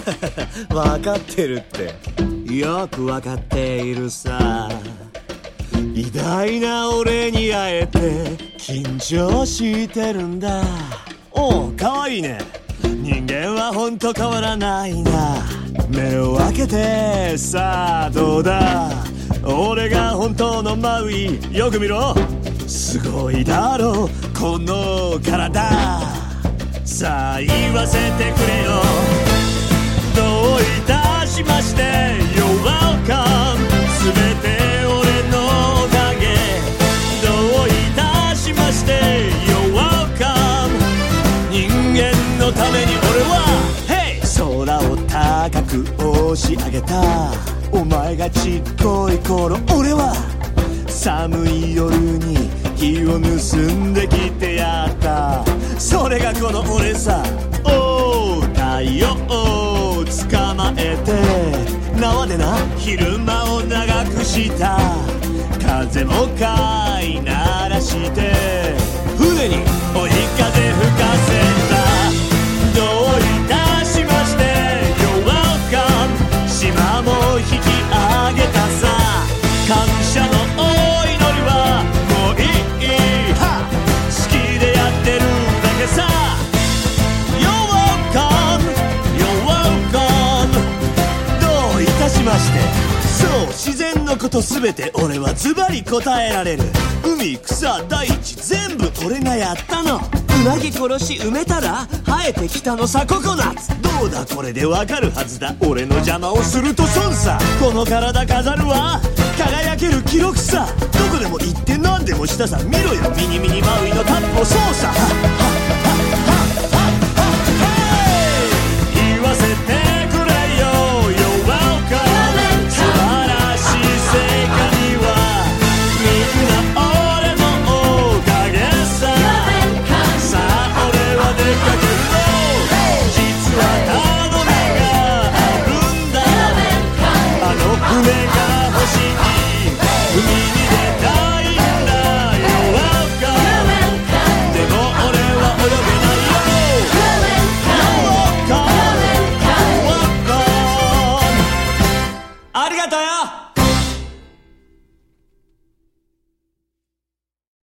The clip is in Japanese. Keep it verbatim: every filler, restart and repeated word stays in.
わかってるって。よくわかっているさ。偉大な俺に会えて緊張してるんだ。おう、かわいいね。人間はほんと変わらないな。目を開けてさあどうだ。俺が本当のマウイ、よく見ろ。すごいだろうこの体。さあ言わせてくれよ。どういたしまして You're welcome。 すべて俺のおかげ。どういたしまして You're welcome。 人間のために俺は Hey 空を高く押し上げた。お前がちっこい頃俺は寒い夜に火を盗んできてやった。それがこの俺さ。おう太陽を捕まえて縄でな昼間を長くした。風も飼いならして船に追い風吹かせた。どういたしまして You're welcome。 島も引き上げたさ。感謝のお祈りはもういい。は好きでやってるだけさ。 You're welcome You're welcome。 どういたしまして。そう自然のことすべて俺はズバリ答えられる。海草大地全部俺がやったの。うなぎ殺し埋めたら生えてきたのさココナッツ。どうだこれでわかるはずだ。俺の邪魔をすると損さ。この体飾るは輝ける記録さ。どこでも行って何でもしたさ。見ろよミニミニマウイ